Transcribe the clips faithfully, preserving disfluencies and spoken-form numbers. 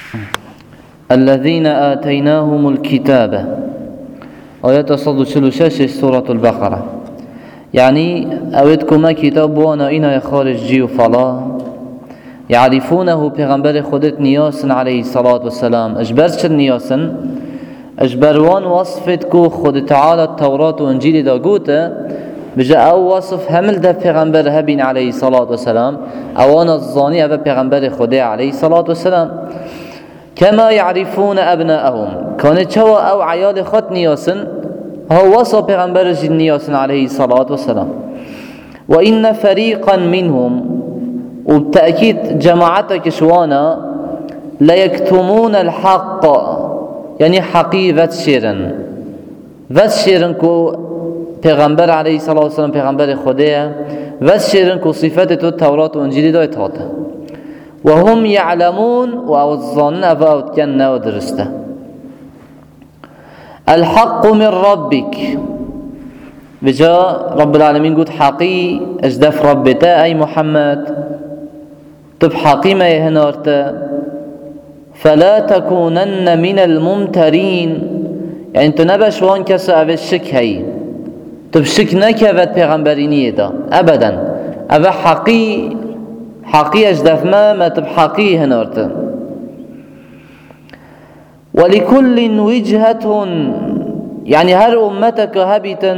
الذين آتيناهم الكتاب آيات صد شلوشش سورة البقرة. يعني أودكما كتاب وانا إنا خارج جيو فلا يعرفونه پیغمبر خودت نياسن عليه الصلاة والسلام. اجبر شد نياسن اجبروان وصفت کو خود تعالى التوراة وانجيل دا قوته بجا او وصف همل دا پیغمبر هبين عليه الصلاة والسلام اوان الظاني ابا پیغمبر خده عليه الصلاة والسلام. كما يعرفون ابناءهم كانت شوى او عيال خط نياسن هو وصف پیغمبر جد نياسن عليه الصلاة والسلام. وإن فريقا منهم وبتأكيد جماعتك شوانا لا يكتمون الحق يعني حقيقة شيرن وات شيرن كو پیغمبر عليه الصلاة والسلام پیغمبر خديه وات شيرن كو صفات التوراة وانجيل دا اتهاته وهم يعلمون وأوزان أفاوت كنا ودرسته. الحق من ربك بجاء رب العالمين قلت حقي اجدف ربتا أي محمد تب حقي ما يهنارتا فلا تكونن من الممترين يعني انت نباش وان كسا اوه الشك هاي تب شك نكبت پیغمبرينيه دا ابدا اوه حقي حقي اجدف ما ما تب حقي هنارتا. ولكل وجهة يعني هر امتك هبتا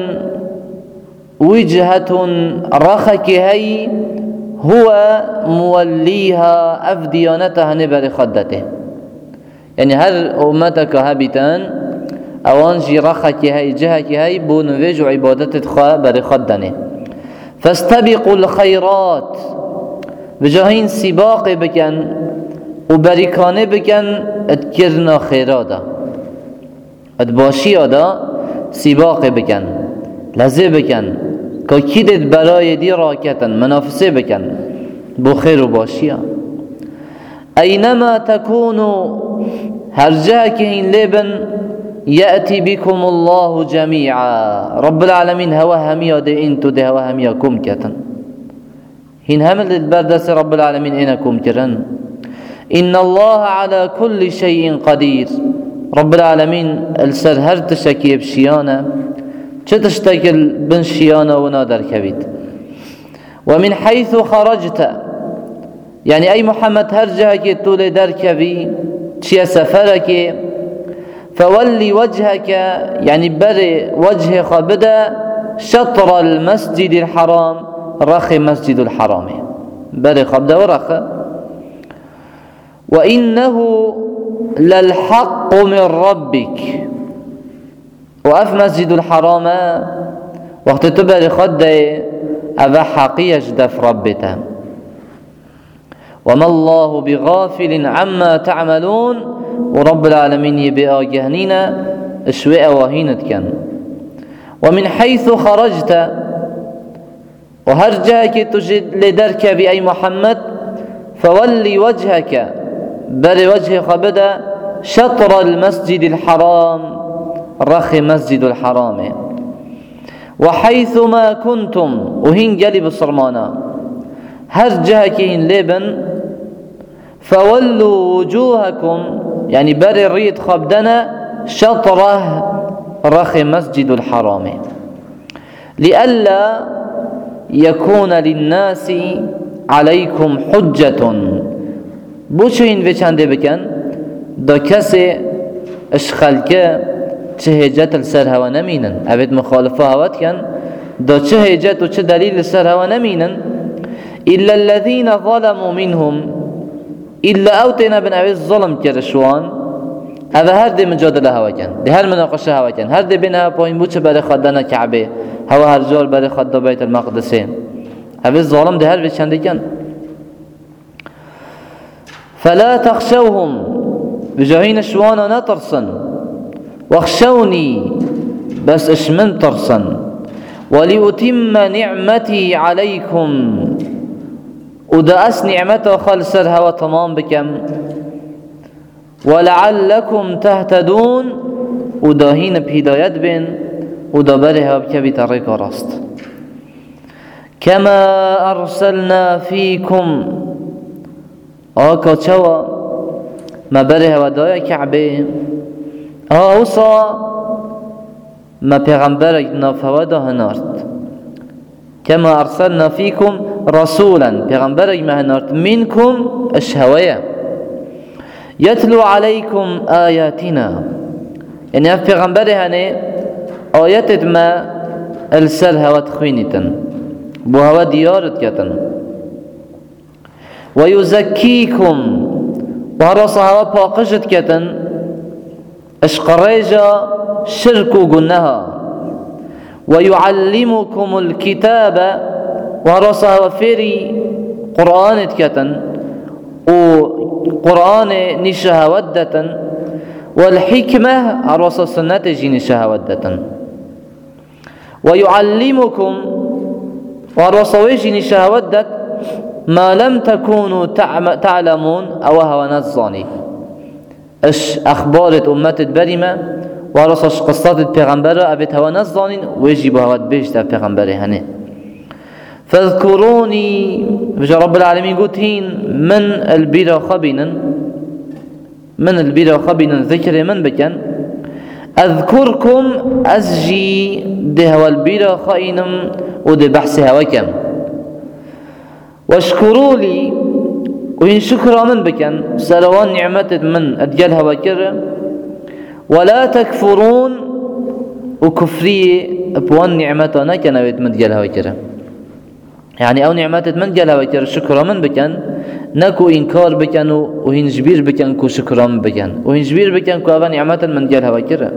وجهة رخك هاي هو موليها افديانتها نبر خدته يعني هر امتك هبتان اوان جي رخك هاي جهك هاي بو نويج عبادت خوا بر خدنه. فاستبقوا الخيرات بجاهين سباق بكن وبركانه بكن اتكرنا خيرادا اتباشي ادا سباق بكن لزه بكن كاكيدت براي دي راكتن منافسه بكن بو خير وباشيا. أينما تكونوا هرجاك هين لبن يأتي بكم الله جميعا. رب العالمين هوا هميا دي انتو دي هوا هميا كم كتن هين همل البردس رب العالمين انكم كرن. إن الله على كل شيء قدير. رب العالمين السر هر تشكي بشيانا چه تشتكل بن شيانا ونادر كبيت. ومن حيث خرجت يعني أي محمد هرجهك تولي دركبي چيا سفرك فولي وجهك يعني بري وجه خبدا شطر المسجد الحرام رخي مسجد الحرام بري خبدا ورخ. وإنه للحق من ربك وأف مسجد الحرام وقت تبري خده أبا حقيش دف ربته. وما الله بغافل عما تعملون ورب العالمين يبقى جهنين اشواء وهينت كان. ومن حيث خرجت وهرجاك تجد لدرك بأي محمد فولي وجهك بر وجه خبدا شطر المسجد الحرام رخي مسجد الحرام. وحيث ما كنتم وهين قلب الصرمانا هرجاك هين لبن فولوا وجوهكم يعني بر الريد خبدنا شطره رخي مسجد الحرام لئلا يكون للناس عليكم حجة. بوشو هين في چنده بكن دا كسي اشخلك چه هجت السر هوا نمينن اوید مخالفه هوات کن دا چه هجت و چه دلیل السر هوا نمينن. إلا الذين ظلموا منهم إلا أوتنا بن أبي الظلم كرشوان هذا هر دي مجادله هوا كان دي هر مناقشه هوا كان هر دي بينها باين بوچه بري خدنا كعبه هوا هر جال بري خد بيت المقدس أبي الظلم دي هر بچنده كان. فلا تخشوهم بجاهين شوانا نترسن واخشوني بس اشمن ترسن ولأتم نعمتي عليكم ودا أس نعمته خالصر هوا تمام بكم ولعلكم تهتدون ودا هين بهدايت بين ودا برها بكبي طريق راست. كما أرسلنا فيكم آكا چوا ما بره ودايا كعبه اوصا ما پیغمبرك نافودا هنارت كما ارسلنا فيكم رسولا پیغمبرك ما هنارت منكم الشهوية يتلو عليكم آياتنا يعني اف پیغمبر هنه آيات ما السر هوا تخوينتن بو هوا ديارت كتن ويزكيكم وهرس هوا باقشت كتن اشقريجا شرك قنها ويعلمكم الكتاب وهرس هوا فيري قرآن كتن وقرآن نشها ودة والحكمة هرس سنة جي نشها ودة ويعلمكم ورسويش نشاودت ما لم تكونوا تعلمون أو هو نظاني اش أخبارت أمت بريمة ورسوش قصات البيغمبر أبت هو نظاني ويجب هو بيجت البيغمبر هني فاذكروني بجا رب العالمين قلت هين من البيرا خبينا من البيرا خبينا ذكر من بكن أذكركم أزجي ده والبيرا خائنم وده بحثها وكم واشكروا لي وإن شكرا من بكن سلوان نعمة من أدجلها وكر ولا تكفرون وكفرية بوان نعمتنا كنويت من أدجلها وكر يعني أو نعمة من أدجلها وكر شكرا من بكن نكو إنكار بكن وهن جبير بكن كو شكرا من بكن وهن جبير بكن كو أبا نعمة من أدجلها وكر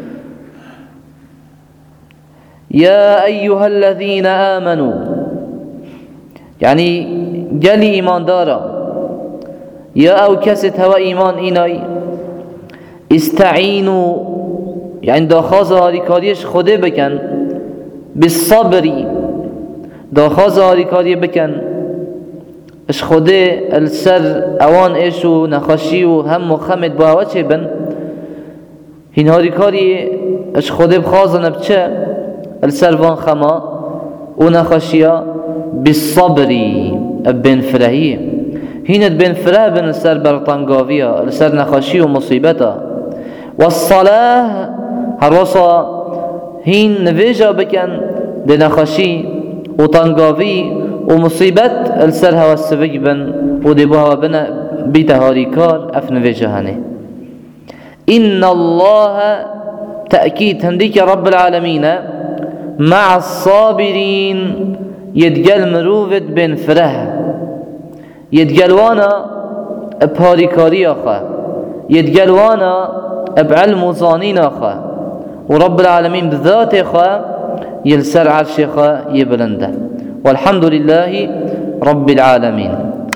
يا أيها الذين آمنوا يعني جلي إيمان دارا يا أو كست هوا إيمان إناي استعينوا يعني داخازة هاريكاريش خده بكن بالصبر داخازة هاريكاري بكن اش خده السر اوان ايشو نخاشيو هم وخمد باوا چه بن هين هاريكاري اش خده بخازن بچه السروان خما ونخاشيا بالصبر بن فرهي هين بن فره بن السر برطنقاوية السر نخاشي ومصيبتا والصلاة هروسا هين نفيجا بكن بنخاشي وطنقاوي ومصيبت السر هوا السفق بن ودبوها بنا بيتهاري كار افنفيجا هني إن الله تأكيد هنديك رب العالمين مع الصابرين يدقل مروفد بن فره يدقلوانا بهاريكاري أخا يدقلوانا بعلم وظانين أخا ورب العالمين بذات أخا يلسر عرش أخا يبلنده والحمد لله رب العالمين.